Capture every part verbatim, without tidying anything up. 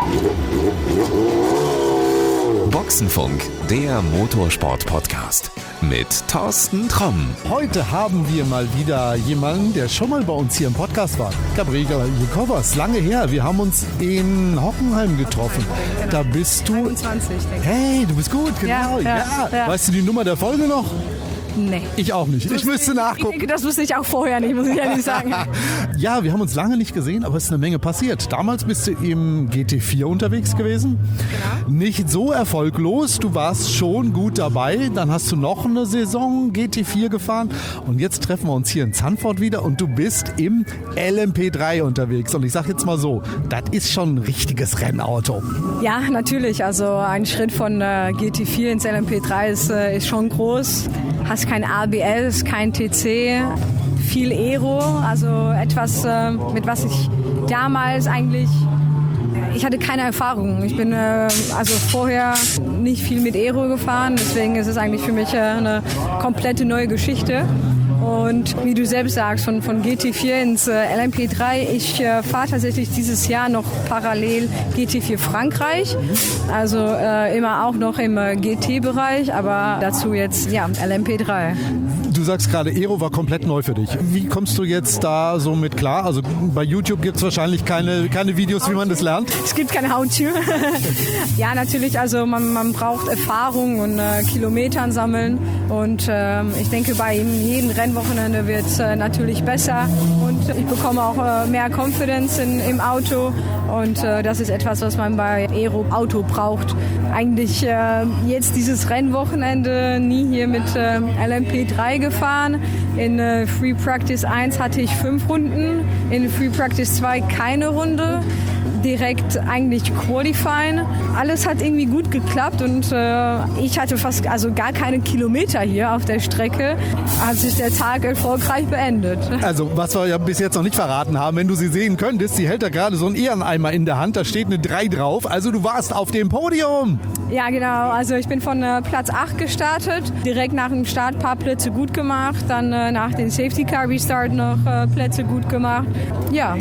Boxenfunk, der Motorsport-Podcast mit Thorsten Tromm. Heute haben wir mal wieder jemanden, der schon mal bei uns hier im Podcast war. Gabriela Jukovas, lange her. Wir haben uns in Hockenheim getroffen. Genau. Da bist du... einundzwanzig, denke ich. Hey, du bist gut, genau. Ja, ja, ja. ja. Weißt du die Nummer der Folge noch? Nee. Ich auch nicht. Ich müsste nachgucken. Ich denke, das wusste ich auch vorher nicht, muss ich ehrlich sagen. Ja, wir haben uns lange nicht gesehen, aber es ist eine Menge passiert. Damals bist du im G T vier unterwegs gewesen. Genau. Nicht so erfolglos. Du warst schon gut dabei. Dann hast du noch eine Saison G T vier gefahren. Und jetzt treffen wir uns hier in Zandvoort wieder und du bist im L M P drei unterwegs. Und ich sag jetzt mal so, das ist schon ein richtiges Rennauto. Ja, natürlich. Also ein Schritt von äh, G T vier ins L M P drei ist, äh, ist schon groß. Hast kein A B S, kein T C, viel Aero, also etwas, äh, mit was ich damals eigentlich, ich hatte keine Erfahrung. Ich bin äh, also vorher nicht viel mit Aero gefahren, deswegen ist es eigentlich für mich äh, eine komplette neue Geschichte. Und wie du selbst sagst, von, von G T vier ins äh, L M P drei, ich äh, fahre tatsächlich dieses Jahr noch parallel G T vier Frankreich, also äh, immer auch noch im äh, G T-Bereich, aber dazu jetzt ja L M P drei. Du sagst gerade, Aero war komplett neu für dich. Wie kommst du jetzt da so mit klar? Also bei YouTube gibt es wahrscheinlich keine, keine Videos, wie man das lernt. Es gibt keine How-To. Ja, natürlich, also man, man braucht Erfahrung und äh, Kilometern sammeln und äh, ich denke, bei jedem Rennwochenende wird es äh, natürlich besser und ich bekomme auch äh, mehr Confidence in, im Auto und äh, das ist etwas, was man bei Aero-Auto braucht. Eigentlich äh, jetzt dieses Rennwochenende nie hier mit äh, L M P drei gefahren. In äh, Free Practice eins hatte ich fünf Runden, in Free Practice zwei keine Runde. Direkt eigentlich Qualifying. Alles hat irgendwie gut geklappt und äh, ich hatte fast also gar keine Kilometer hier auf der Strecke, hat sich der Tag erfolgreich beendet. Also was wir ja bis jetzt noch nicht verraten haben, wenn du sie sehen könntest, sie hält da gerade so einen Ehreneimer in der Hand, da steht eine drei drauf, also du warst auf dem Podium. Ja genau, also ich bin von äh, Platz acht gestartet, direkt nach dem Start ein paar Plätze gut gemacht, dann äh, nach dem Safety Car Restart noch äh, Plätze gut gemacht. Ja.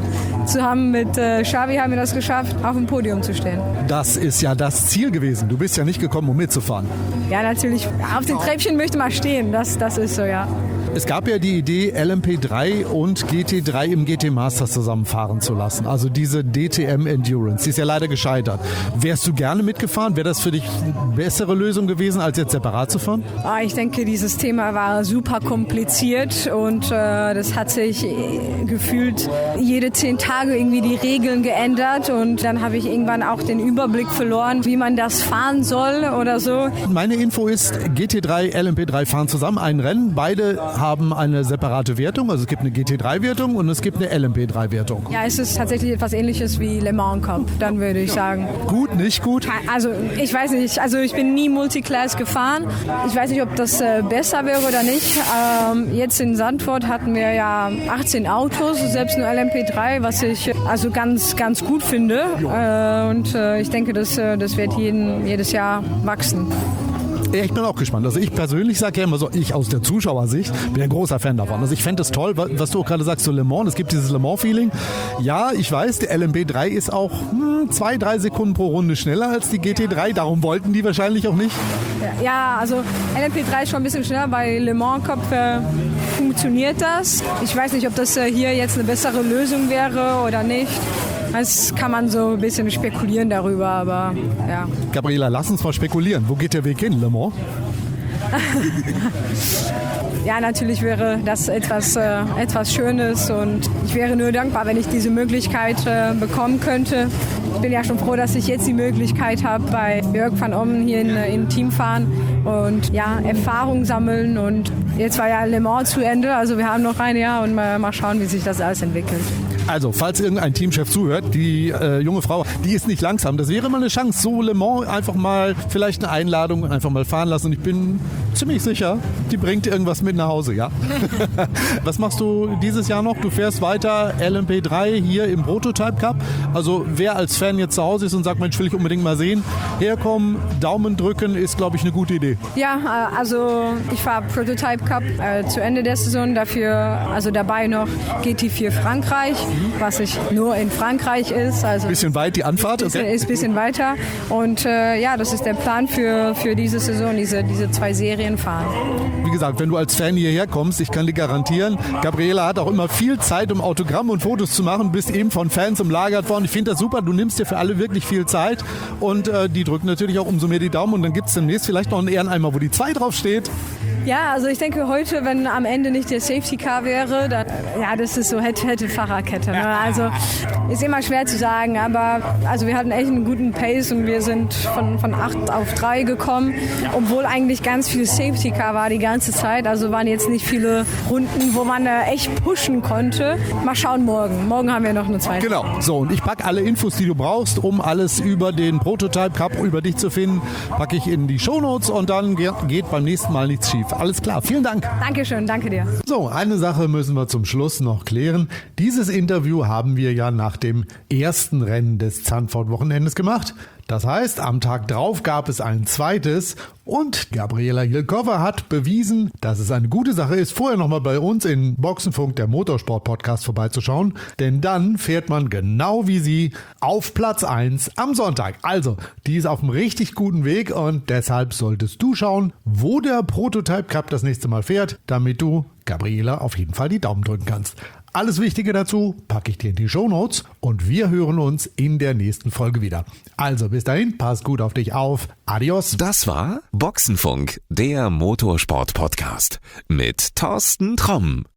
Zu haben mit äh, Xavi haben wir das geschafft, auf dem Podium zu stehen. Das ist ja das Ziel gewesen. Du bist ja nicht gekommen, um mitzufahren. Ja, natürlich. Auf den Treppchen möchte man stehen. Das, das ist so, ja. Es gab ja die Idee, L M P drei und G T drei im G T Masters zusammenfahren zu lassen. Also diese D T M Endurance. Die ist ja leider gescheitert. Wärst du gerne mitgefahren? Wäre das für dich eine bessere Lösung gewesen, als jetzt separat zu fahren? Ich denke, dieses Thema war super kompliziert und äh, das hat sich gefühlt jede zehn Tage irgendwie die Regeln geändert und dann habe ich irgendwann auch den Überblick verloren, wie man das fahren soll oder so. Meine Info ist, G T drei, L M P drei fahren zusammen ein Rennen. Beide haben eine separate Wertung. Also es gibt eine G T drei Wertung und es gibt eine L M P drei Wertung. Ja, es ist tatsächlich etwas Ähnliches wie Le Mans Cup, dann würde ich sagen. Gut, nicht gut? Also ich weiß nicht, also ich bin nie Multiclass gefahren. Ich weiß nicht, ob das äh, besser wäre oder nicht. Ähm, jetzt in Zandvoort hatten wir ja achtzehn Autos, selbst nur L M P drei, was ich also ganz, ganz gut finde. Äh, und äh, ich denke, das, äh, das wird jeden, jedes Jahr wachsen. Ja, ich bin auch gespannt. Also ich persönlich sage ja immer so, ich aus der Zuschauersicht bin ein großer Fan davon. Also ich fände es toll, was du auch gerade sagst zu Le Mans. Es gibt dieses Le Mans-Feeling. Ja, ich weiß, der L M P drei ist auch hm, zwei, drei Sekunden pro Runde schneller als die G T drei. Darum wollten die wahrscheinlich auch nicht. Ja, also L M P drei ist schon ein bisschen schneller. Bei Le Mans Cup äh, funktioniert das. Ich weiß nicht, ob das äh, hier jetzt eine bessere Lösung wäre oder nicht. Das kann man so ein bisschen spekulieren darüber, aber ja. Gabriela, lass uns mal spekulieren. Wo geht der Weg hin, Le Mans? Ja, natürlich wäre das etwas, äh, etwas Schönes und ich wäre nur dankbar, wenn ich diese Möglichkeit äh, bekommen könnte. Ich bin ja schon froh, dass ich jetzt die Möglichkeit habe, bei Jörg van Ommen hier in, im Team fahren und ja, Erfahrung sammeln. Und jetzt war ja Le Mans zu Ende, also wir haben noch ein Jahr und mal, mal schauen, wie sich das alles entwickelt. Also, falls irgendein Teamchef zuhört, die äh, junge Frau, die ist nicht langsam. Das wäre mal eine Chance, so Le Mans einfach mal, vielleicht eine Einladung und einfach mal fahren lassen. Und ich bin ziemlich sicher, die bringt irgendwas mit nach Hause, ja? Was machst du dieses Jahr noch? Du fährst weiter L M P drei hier im Prototype Cup. Also, wer als Fan jetzt zu Hause ist und sagt, Mensch, will ich unbedingt mal sehen, herkommen, Daumen drücken, ist, glaube ich, eine gute Idee. Ja, also ich fahre Prototype Cup äh, zu Ende der Saison, dafür also dabei noch G T vier Frankreich. was ich nur in Frankreich ist. Also bisschen weit die Anfahrt? Ist, Okay. ist ein bisschen weiter. Und äh, ja, das ist der Plan für, für diese Saison, diese, diese zwei Serien fahren. Wie gesagt, wenn du als Fan hierher kommst, ich kann dir garantieren, Gabriela hat auch immer viel Zeit, um Autogramme und Fotos zu machen, bist eben von Fans umlagert worden. Ich finde das super, du nimmst dir für alle wirklich viel Zeit und äh, die drücken natürlich auch umso mehr die Daumen und dann gibt es demnächst vielleicht noch einen Ehreneimer, wo die zwei draufsteht. Ja, also ich denke heute, wenn am Ende nicht der Safety Car wäre, dann, ja, das ist so hätte, hätte Fahrerkette. Ne? Also ist immer schwer zu sagen, aber also wir hatten echt einen guten Pace und wir sind von, von acht auf drei gekommen, obwohl eigentlich ganz viel Safety Car war die ganze Zeit. Also waren jetzt nicht viele Runden, wo man äh, echt pushen konnte. Mal schauen morgen. Morgen haben wir noch eine zweite. Genau. So, und ich packe alle Infos, die du brauchst, um alles über den Prototype Cup, über dich zu finden, packe ich in die Shownotes und dann geht beim nächsten Mal nichts schief. Alles klar, vielen Dank. Dankeschön, danke dir. So, eine Sache müssen wir zum Schluss noch klären. Dieses Interview haben wir ja nach dem ersten Rennen des Zandvoort-Wochenendes gemacht. Das heißt, am Tag drauf gab es ein zweites und Gabriela Hilkova hat bewiesen, dass es eine gute Sache ist, vorher nochmal bei uns in Boxenfunk, der Motorsport-Podcast, vorbeizuschauen. Denn dann fährt man genau wie sie auf Platz eins am Sonntag. Also, die ist auf einem richtig guten Weg und deshalb solltest du schauen, wo der Prototype Cup das nächste Mal fährt, damit du Gabriela auf jeden Fall die Daumen drücken kannst. Alles Wichtige dazu packe ich dir in die Shownotes und wir hören uns in der nächsten Folge wieder. Also bis dahin, pass gut auf dich auf. Adios. Das war Boxenfunk, der Motorsport-Podcast mit Thorsten Tromm.